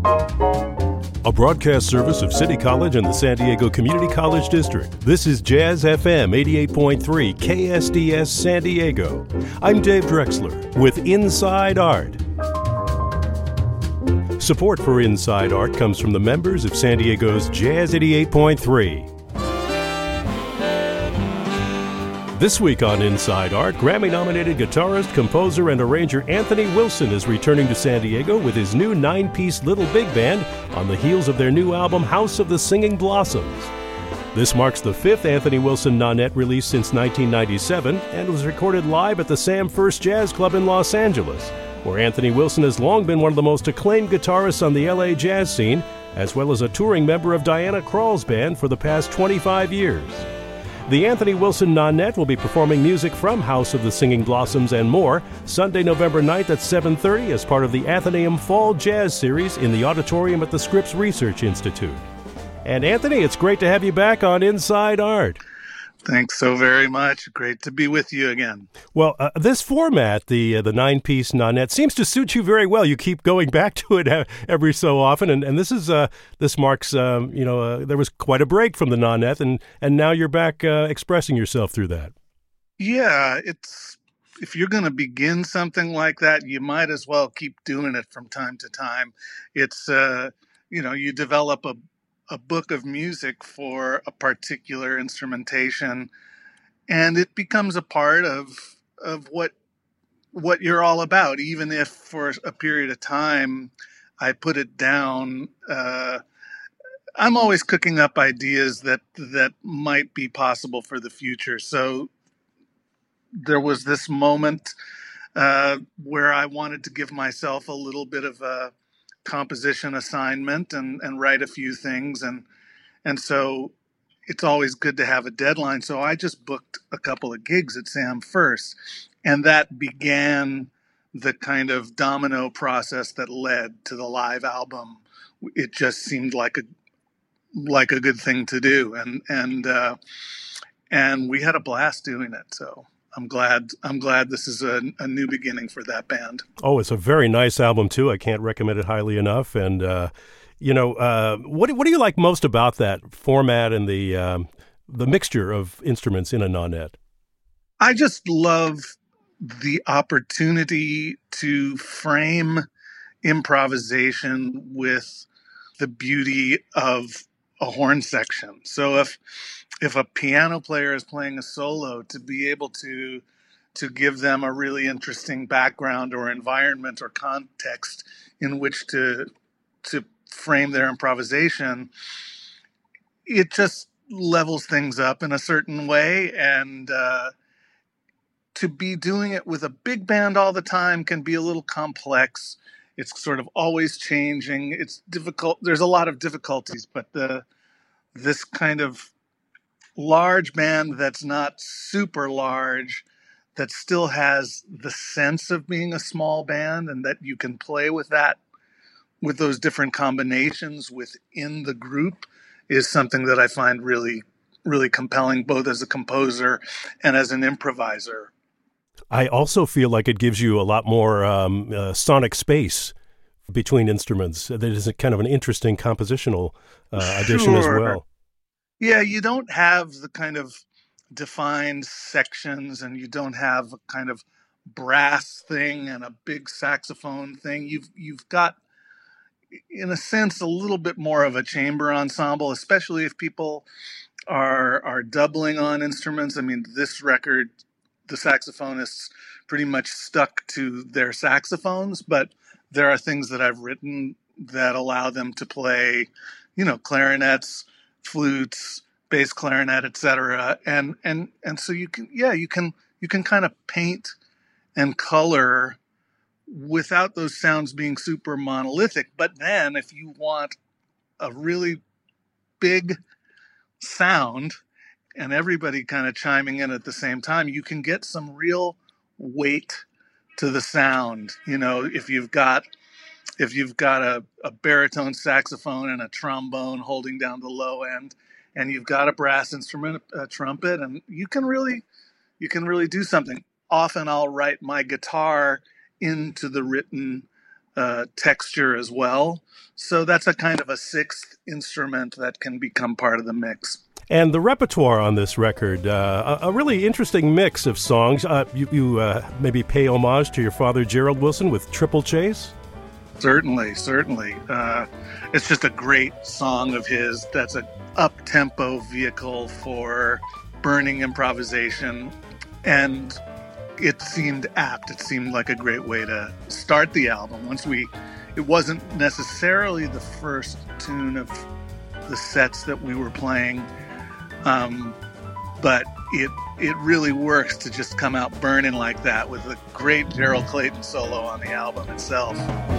A broadcast service of City College and the San Diego Community College District. This is Jazz FM 88.3 KSDS San Diego. I'm Dave Drexler with Inside Art. Support for Inside Art comes from the members of San Diego's Jazz 88.3. This week on Inside Art, Grammy-nominated guitarist, composer, and arranger Anthony Wilson is returning to San Diego with his new 9-piece Little Big Band on the heels of their new album, House of the Singing Blossoms. This marks the fifth Anthony Wilson Nonette release since 1997 and was recorded live at the Sam First Jazz Club in Los Angeles, where Anthony Wilson has long been one of the most acclaimed guitarists on the LA jazz scene, as well as a touring member of Diana Krall's band for the past 25 years. The Anthony Wilson Nonette will be performing music from House of the Singing Blossoms and more Sunday, November 9th at 7:30 as part of the Athenaeum Fall Jazz Series in the auditorium at the Scripps Research Institute. And Anthony, it's great to have you back on Inside Art. Thanks so very much. Great to be with you again. Well, this format, the 9-piece Nonette, seems to suit you very well. You keep going back to it every so often, and this marks there was quite a break from the Nonette, and now you're back expressing yourself through that. Yeah, if you're going to begin something like that, you might as well keep doing it from time to time. It's you develop a book of music for a particular instrumentation, and it becomes a part of what you're all about. Even if for a period of time I put it down, I'm always cooking up ideas that might be possible for the future. So there was this moment where I wanted to give myself a little bit of a composition assignment and write a few things, and so it's always good to have a deadline. So I just booked a couple of gigs at Sam First, and that began the kind of domino process that led to the live album. It just seemed like a good thing to do, and we had a blast doing it. So I'm glad this is a new beginning for that band. Oh, it's a very nice album too. I can't recommend it highly enough. And what do you like most about that format and the mixture of instruments in a Nonette? I just love the opportunity to frame improvisation with the beauty of a horn section. So if a piano player is playing a solo, to be able to give them a really interesting background or environment or context in which to frame their improvisation, it just levels things up in a certain way. And to be doing it with a big band all the time can be a little complex. It's sort of always changing. It's difficult. There's a lot of difficulties, but this kind of large band that's not super large, that still has the sense of being a small band, and that you can play with those different combinations within the group, is something that I find really, really compelling, both as a composer and as an improviser. I also feel like it gives you a lot more sonic space between instruments. That is kind of an interesting compositional addition as well. Yeah, you don't have the kind of defined sections, and you don't have a kind of brass thing and a big saxophone thing. You've got, in a sense, a little bit more of a chamber ensemble, especially if people are doubling on instruments. I mean, this record, the saxophonists pretty much stuck to their saxophones, but there are things that I've written that allow them to play, clarinets, flutes, bass clarinet, etc. And so you can kind of paint and color without those sounds being super monolithic. But then if you want a really big sound and everybody kind of chiming in at the same time, you can get some real weight to the sound. If you've got a baritone saxophone and a trombone holding down the low end, and you've got a brass instrument, a trumpet, and you can really do something. Often I'll write my guitar into the written texture as well. So that's a kind of a sixth instrument that can become part of the mix. And the repertoire on this record, a really interesting mix of songs. You maybe pay homage to your father, Gerald Wilson, with Triple Chase? Certainly, certainly. It's just a great song of his that's an up-tempo vehicle for burning improvisation. And it seemed apt. It seemed like a great way to start the album. It wasn't necessarily the first tune of the sets that we were playing, but it really works to just come out burning like that with a great Gerald Clayton solo on the album itself.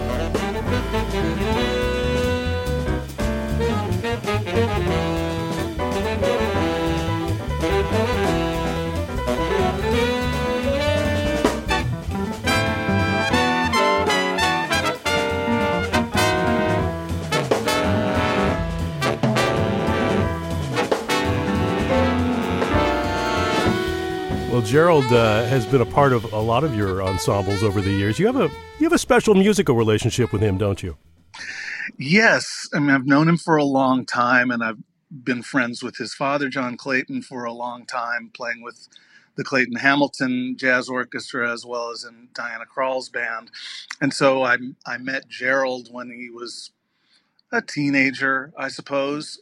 Well, Gerald has been a part of a lot of your ensembles over the years. You have a special musical relationship with him, don't you? Yes. I mean, I've known him for a long time, and I've been friends with his father, John Clayton, for a long time, playing with the Clayton Hamilton Jazz Orchestra as well as in Diana Krall's band. And so I met Gerald when he was a teenager, I suppose,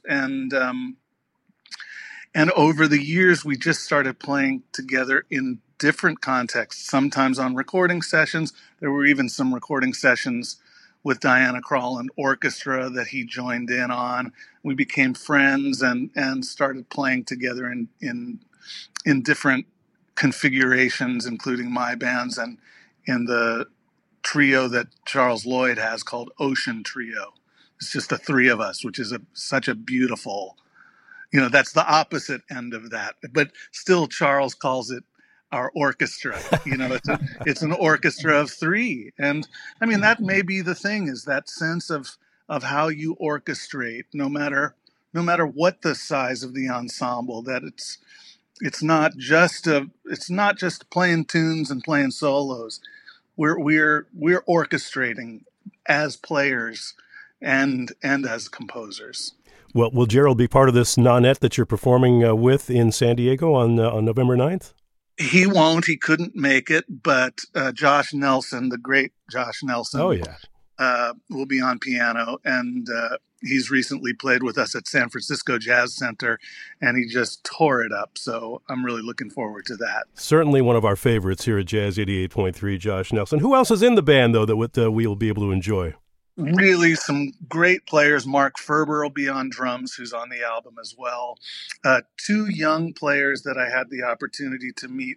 and over the years, we just started playing together in different contexts, sometimes on recording sessions. There were even some recording sessions with Diana Krall and orchestra that he joined in on. We became friends and started playing together in different configurations, including my bands and in the trio that Charles Lloyd has called Ocean Trio. It's just the three of us, which is such a beautiful... that's the opposite end of that. But still, Charles calls it our orchestra. It's an orchestra of three. And I mean, that may be the thing, is that sense of how you orchestrate, no matter what the size of the ensemble, that it's not just playing tunes and playing solos. We're orchestrating as players and as composers. Well, will Gerald be part of this nonet that you're performing with in San Diego on November 9th? He won't. He couldn't make it, but Josh Nelson, the great Josh Nelson, will be on piano, and he's recently played with us at San Francisco Jazz Center, and he just tore it up, so I'm really looking forward to that. Certainly one of our favorites here at Jazz 88.3, Josh Nelson. Who else is in the band, though, that we'll be able to enjoy? Really some great players. Mark Ferber will be on drums, who's on the album as well. Two young players that I had the opportunity to meet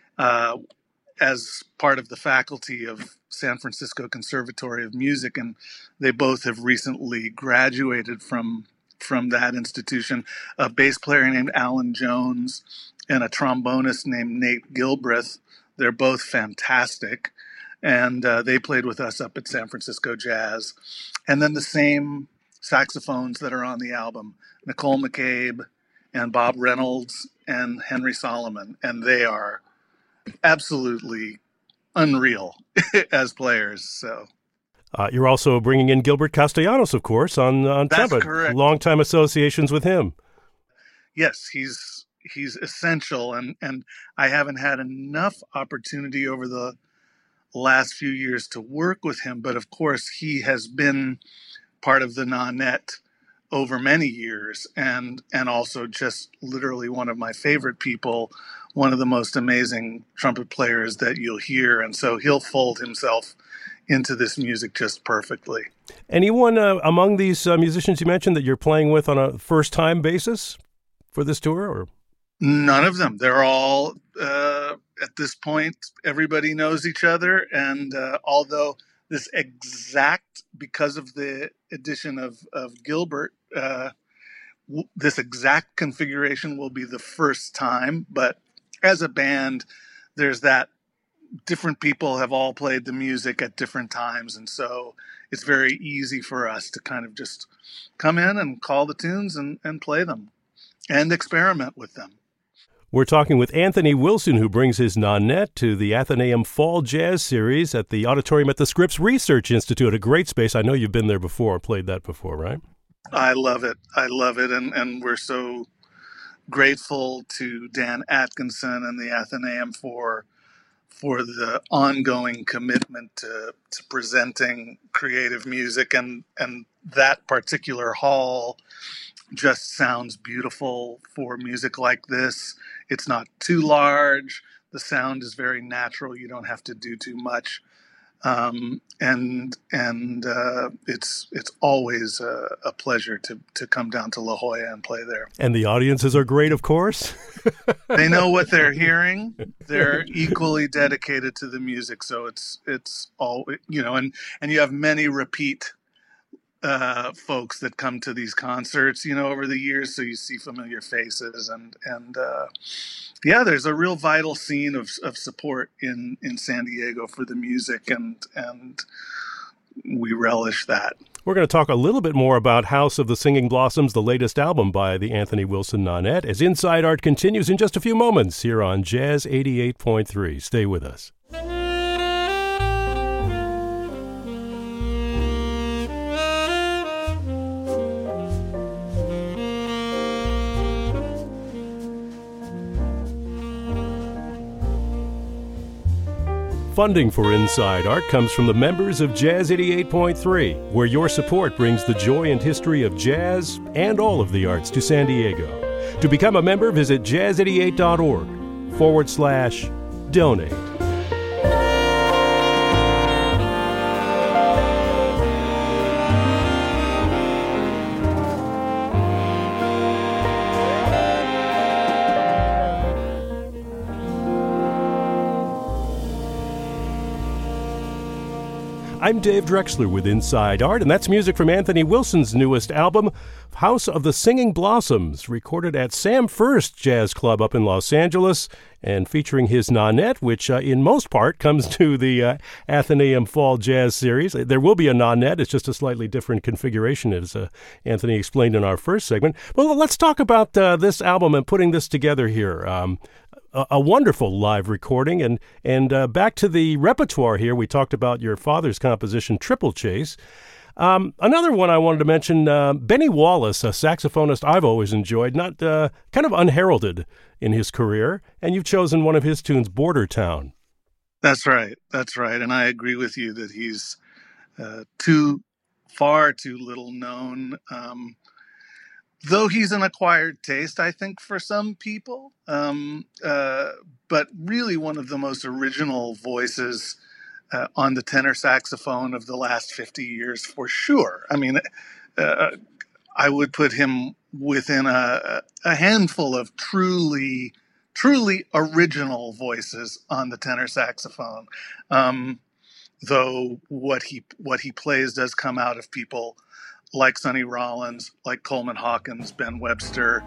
as part of the faculty of San Francisco Conservatory of Music, and they both have recently graduated from that institution. A bass player named Alan Jones and a trombonist named Nate Gilbreth. They're both fantastic. And they played with us up at San Francisco Jazz. And then the same saxophones that are on the album, Nicole McCabe and Bob Reynolds and Henry Solomon. And they are absolutely unreal as players. So you're also bringing in Gilbert Castellanos, of course, on trumpet. That's correct. Long-time associations with him. Yes, he's essential. And I haven't had enough opportunity over the last few years to work with him, but of course he has been part of the nonet over many years, and also just literally one of my favorite people, one of the most amazing trumpet players that you'll hear, and so he'll fold himself into this music just perfectly. Anyone among these musicians you mentioned that you're playing with on a first-time basis for this tour, or? None of them. They're all, at this point, everybody knows each other. And although because of the addition of Gilbert, this exact configuration will be the first time. But as a band, there's that different people have all played the music at different times. And so it's very easy for us to kind of just come in and call the tunes and play them and experiment with them. We're talking with Anthony Wilson, who brings his nonet to the Athenaeum Fall Jazz Series at the auditorium at the Scripps Research Institute, a great space. I know you've been there before, played that before, right? I love it. And we're so grateful to Dan Atkinson and the Athenaeum for the ongoing commitment to presenting creative music, and that particular hall just sounds beautiful for music like this. It's not too large. The sound is very natural. You don't have to do too much. It's always a pleasure to come down to La Jolla and play there. And the audiences are great, of course. They know what they're hearing. They're equally dedicated to the music. So it's all, and you have many repeat folks that come to these concerts, over the years. So you see familiar faces and there's a real vital scene of support in San Diego for the music, and we relish that. We're going to talk a little bit more about House of the Singing Blossoms, the latest album by the Anthony Wilson Nonet, as Inside Art continues in just a few moments here on Jazz 88.3. Stay with us. Funding for Inside Art comes from the members of Jazz 88.3, where your support brings the joy and history of jazz and all of the arts to San Diego. To become a member, visit jazz88.org/donate. I'm Dave Drexler with Inside Art, and that's music from Anthony Wilson's newest album, House of the Singing Blossoms, recorded at Sam First Jazz Club up in Los Angeles, and featuring his nonet, which in most part comes to the Athenaeum Fall Jazz Series. There will be a nonet. It's just a slightly different configuration, as Anthony explained in our first segment. Well, let's talk about this album and putting this together here. A wonderful live recording, and back to the repertoire here. We talked about your father's composition, Triple Chase. Another one I wanted to mention, Benny Wallace, a saxophonist I've always enjoyed, not kind of unheralded in his career, and you've chosen one of his tunes, Border Town. That's right, and I agree with you that he's far too little known. Though he's an acquired taste, I think, for some people, but really one of the most original voices on the tenor saxophone of the last 50 years, for sure. I mean, I would put him within a handful of truly original voices on the tenor saxophone. Though what he plays does come out of people like Sonny Rollins, like Coleman Hawkins, Ben Webster,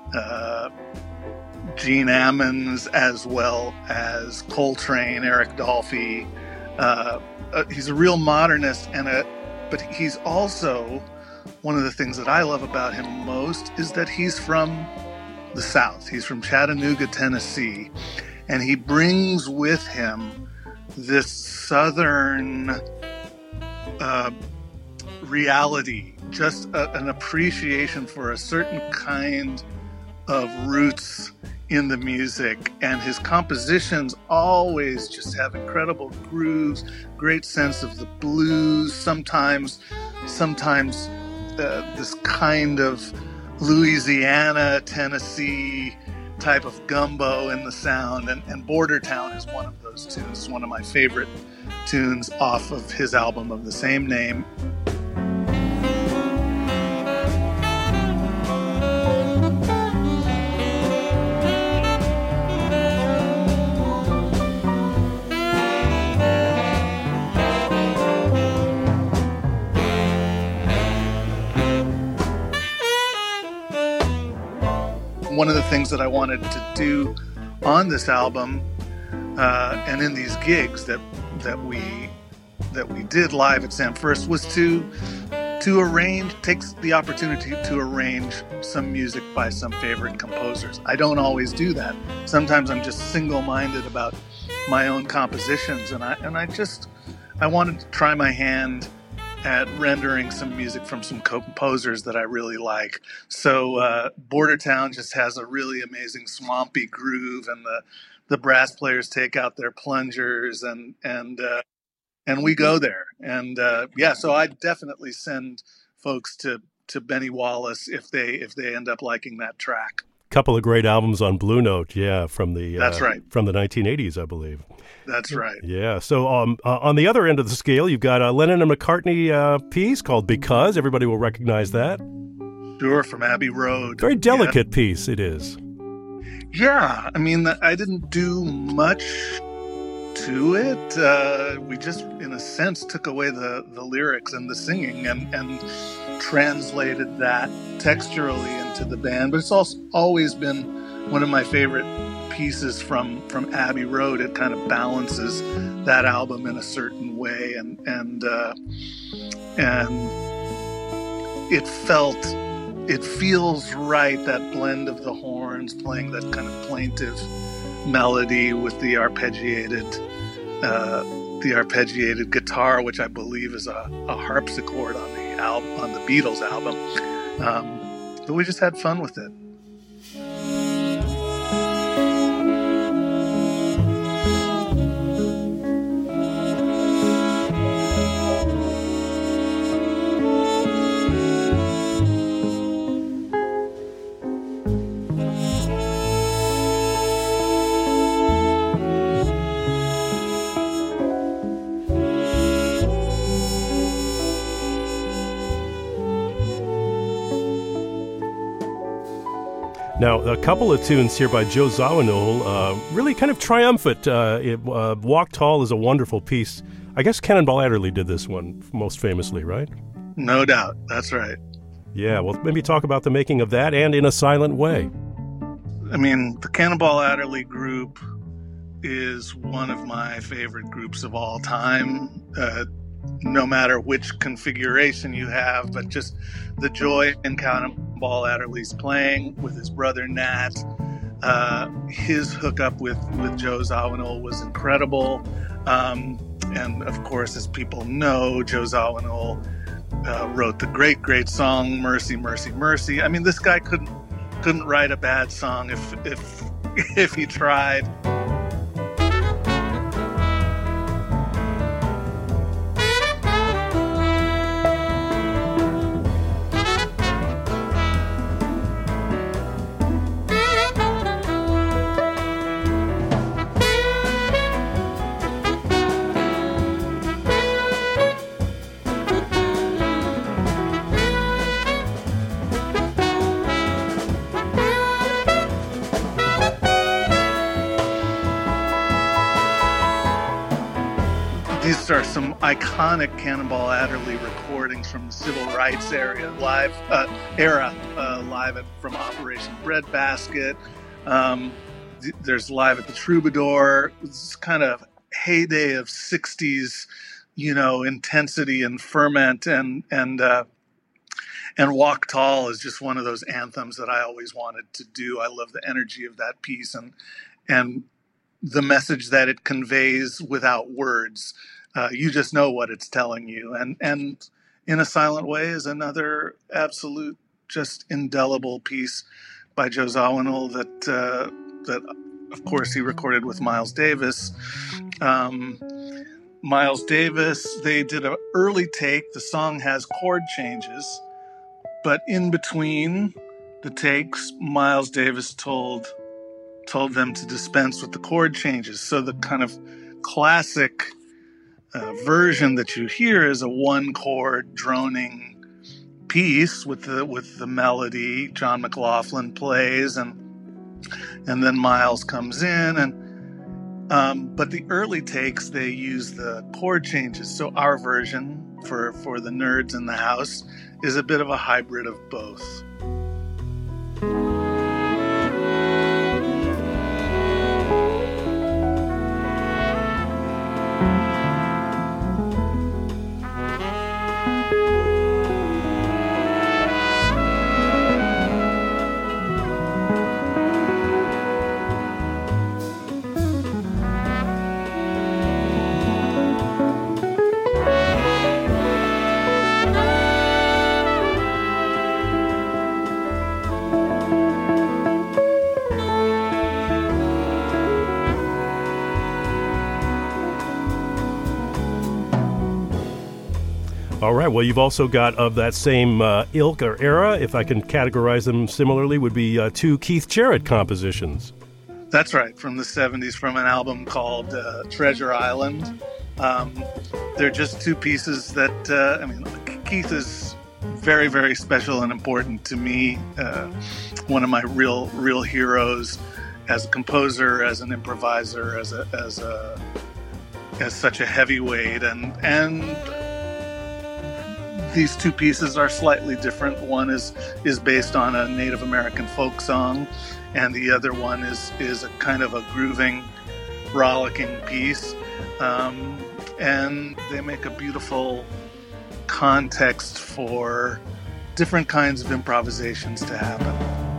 Gene Ammons, as well as Coltrane, Eric Dolphy. He's a real modernist, but he's also, one of the things that I love about him most is that he's from the South. He's from Chattanooga, Tennessee, and he brings with him this Southern reality, just an appreciation for a certain kind of roots in the music, and his compositions always just have incredible grooves, great sense of the blues, sometimes this kind of Louisiana, Tennessee type of gumbo in the sound, and Border Town is one of those tunes. It's one of my favorite tunes off of his album of the same name. One of the things that I wanted to do on this album and in these gigs that we did live at Sam First was to to arrange, takes the opportunity to arrange some music by some favorite composers. I don't always do that. Sometimes I'm just single-minded about my own compositions, and I wanted to try my hand at rendering some music from some composers that I really like. So Border Town just has a really amazing swampy groove, and the brass players take out their plungers, and we go there. And so I definitely send folks to Benny Wallace if they end up liking that track. Couple of great albums on Blue Note, from the that's right, from the 1980s, I believe. That's right. Yeah. So on the other end of the scale, you've got a Lennon and McCartney piece called "Because." Everybody will recognize that. Sure, from Abbey Road. Very delicate piece it is. Yeah, I mean, I didn't do much to it. We just, in a sense, took away the lyrics and the singing and translated that texturally into the band. But it's also always been one of my favorite pieces from Abbey Road. It kind of balances that album in a certain way, and it feels right, that blend of the horns playing that kind of plaintive melody with the arpeggiated guitar, which I believe is a harpsichord on the Beatles album. But we just had fun with it. Now, a couple of tunes here by Joe Zawinul, really kind of triumphant. Walk Tall is a wonderful piece. I guess Cannonball Adderley did this one most famously, right? No doubt. That's right. Yeah, well, maybe talk about the making of that and In a Silent Way. I mean, the Cannonball Adderley group is one of my favorite groups of all time. No matter which configuration you have, but just the joy in Cannonball Adderley's playing with his brother Nat. His hookup with Joe Zawinul was incredible. And of course, as people know, Joe Zawinul wrote the great song Mercy, Mercy, Mercy. I mean, this guy couldn't write a bad song if he tried. These are some iconic Cannonball Adderley recordings from the civil rights era, live from Operation Breadbasket. There's live at the Troubadour. It's kind of heyday of 60s, intensity and ferment, and Walk Tall is just one of those anthems that I always wanted to do. I love the energy of that piece and the message that it conveys without words. You just know what it's telling you. And In a Silent Way is another absolute, just indelible piece by Joe Zawinul that of course, he recorded with Miles Davis. Miles Davis, they did an early take. The song has chord changes, but in between the takes, Miles Davis told them to dispense with the chord changes. So the kind of classic version that you hear is a one chord droning piece with the melody. John McLaughlin plays and then Miles comes in but the early takes, they use the chord changes. So our version for the nerds in the house is a bit of a hybrid of both. All right. Well, you've also got of that same ilk or era, if I can categorize them similarly, would be two Keith Jarrett compositions. That's right, from the 70s, from an album called Treasure Island. They're just two pieces that, Keith is very, very special and important to me. One of my real heroes as a composer, as an improviser, as such a heavyweight, and these two pieces are slightly different. One is based on a Native American folk song, and the other one is a kind of a grooving, rollicking piece. And they make a beautiful context for different kinds of improvisations to happen.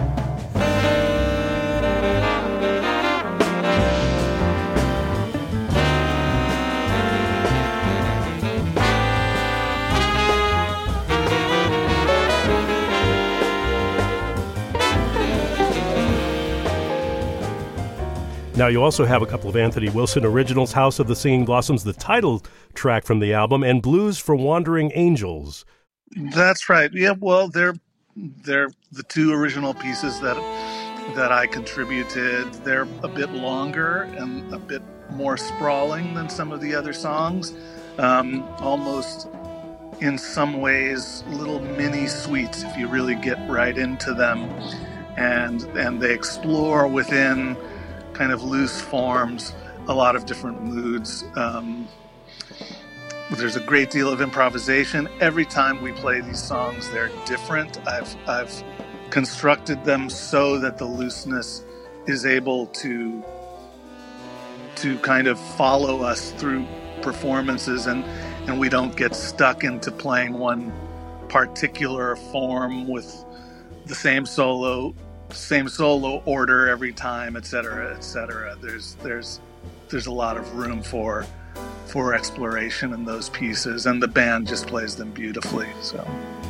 Now, you also have a couple of Anthony Wilson originals, House of the Singing Blossoms, the title track from the album, and Blues for Wandering Angels. That's right. Yeah, well, they're the two original pieces that I contributed. They're a bit longer and a bit more sprawling than some of the other songs. Almost, in some ways, little mini suites if you really get right into them. And they explore within kind of loose forms a lot of different moods. There's a great deal of improvisation. Every time we play these songs, they're different. I've constructed them so that the looseness is able to kind of follow us through performances, and we don't get stuck into playing one particular form with the same solo order every time, etc., etc. There's a lot of room for exploration in those pieces, and the band just plays them beautifully. So.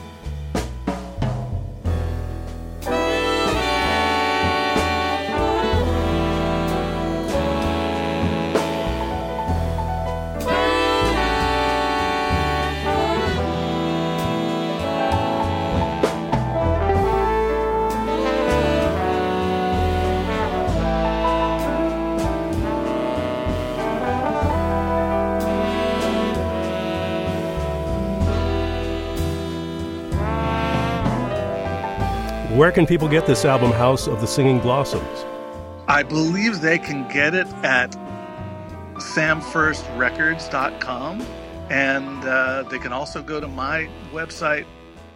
Where can people get this album, House of the Singing Blossoms? I believe they can get it at samfirstrecords.com, and they can also go to my website,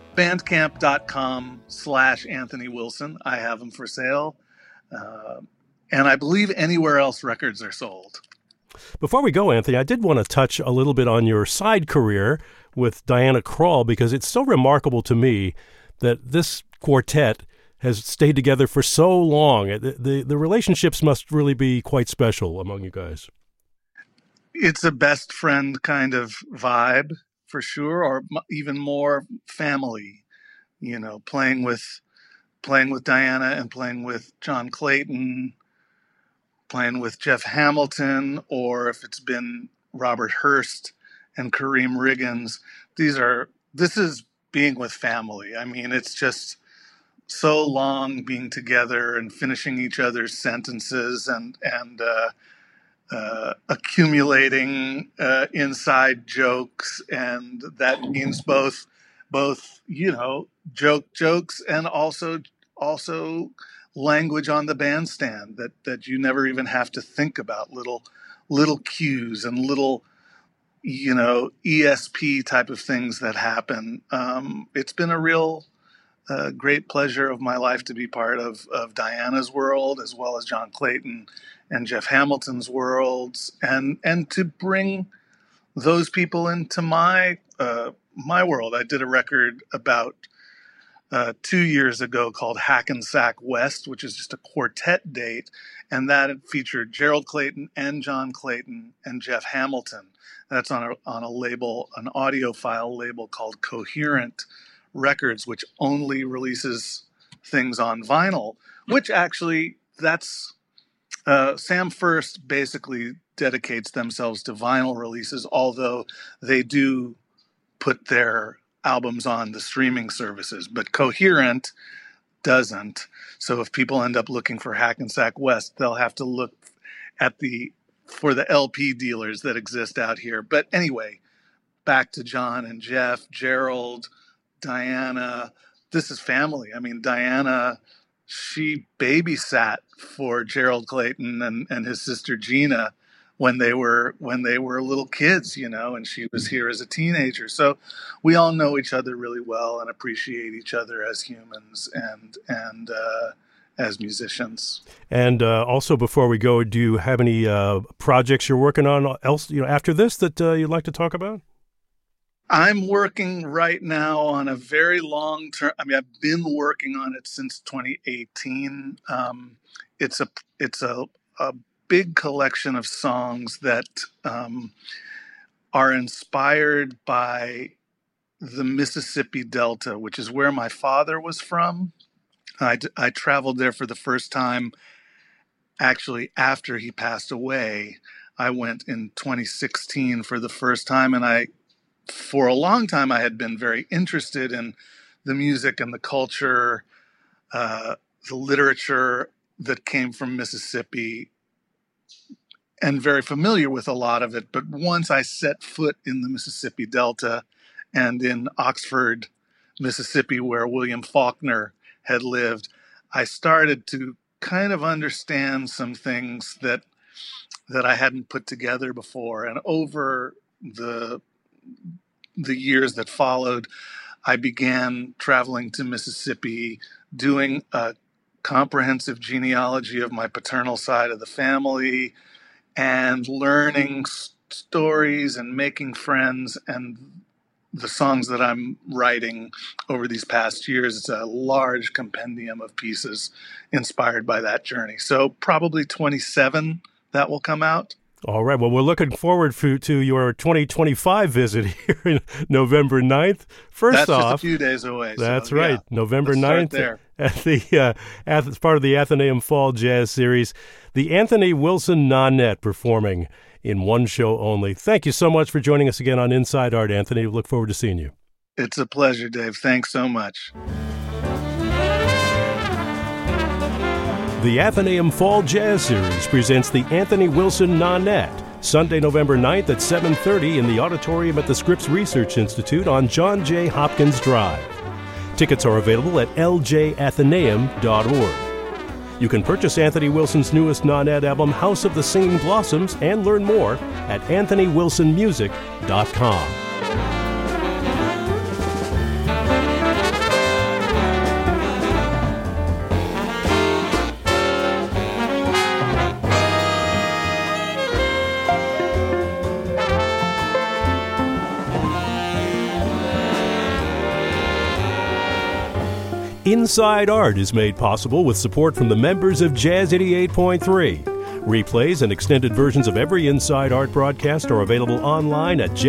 bandcamp.com/Anthony Wilson. I have them for sale. And I believe anywhere else records are sold. Before we go, Anthony, I did want to touch a little bit on your side career with Diana Krall, because it's so remarkable to me that this quartet has stayed together for so long. The relationships must really be quite special among you guys. It's a best friend kind of vibe, for sure, or even more family. You know, playing with Diana and playing with John Clayton, playing with Jeff Hamilton, or if it's been Robert Hurst and Kareem Riggins. This is being with family. I mean, it's just so long being together and finishing each other's sentences and accumulating inside jokes, and that means both jokes and also language on the bandstand that you never even have to think about, little cues and little ESP type of things that happen. It's been a real great pleasure of my life to be part of Diana's world, as well as John Clayton and Jeff Hamilton's worlds, and to bring those people into my world. I did a record about 2 years ago called Hackensack West, which is just a quartet date, and that featured Gerald Clayton and John Clayton and Jeff Hamilton. That's on a label, an audiophile label called Coherent Records, which only releases things on vinyl, which actually that's Sam First basically dedicates themselves to vinyl releases, although they do put their albums on the streaming services, but Coherent doesn't. So if people end up looking for Hackensack West, they'll have to look for the LP dealers that exist out here. But anyway, back to John and Jeff, Gerald, Diana. This is family. I mean, Diana, she babysat for Gerald Clayton and his sister Gina when they were little kids, and she was here as a teenager. So we all know each other really well and appreciate each other as humans and as musicians. And also, before we go, do you have any projects you're working on else, after this that you'd like to talk about? I'm working right now on a very long term. I mean, I've been working on it since 2018. It's a big collection of songs that are inspired by the Mississippi Delta, which is where my father was from. I traveled there for the first time, actually, after he passed away. I went in 2016 for the first time, and for a long time, I had been very interested in the music and the culture, the literature that came from Mississippi, and very familiar with a lot of it. But once I set foot in the Mississippi Delta and in Oxford, Mississippi, where William Faulkner had lived, I started to kind of understand some things that I hadn't put together before. And over the years that followed, I began traveling to Mississippi, doing a comprehensive genealogy of my paternal side of the family, and learning stories and making friends. And the songs that I'm writing over these past years, it's a large compendium of pieces inspired by that journey. So probably 27 that will come out. All right. Well, we're looking forward to your 2025 visit here in November 9th. That's just a few days away. That's right. Yeah, November 9th there. As part of the Athenaeum Fall Jazz Series, the Anthony Wilson Nonette performing in one show only. Thank you so much for joining us again on Inside Art, Anthony. We look forward to seeing you. It's a pleasure, Dave. Thanks so much. The Athenaeum Fall Jazz Series presents the Anthony Wilson Nonette, Sunday, November 9th at 7:30 in the auditorium at the Scripps Research Institute on John J. Hopkins Drive. Tickets are available at ljathenaeum.org. You can purchase Anthony Wilson's newest Nonette album, House of the Singing Blossoms, and learn more at anthonywilsonmusic.com. Inside Art is made possible with support from the members of Jazz 88.3. Replays and extended versions of every Inside Art broadcast are available online at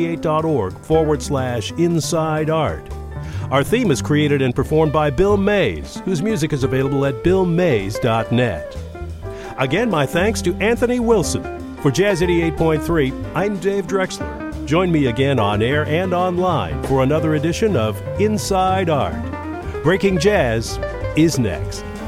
jazz88.org/Inside Art. Our theme is created and performed by Bill Mays, whose music is available at billmays.net. Again, my thanks to Anthony Wilson. For Jazz 88.3, I'm Dave Drexler. Join me again on air and online for another edition of Inside Art. Breaking Jazz is next.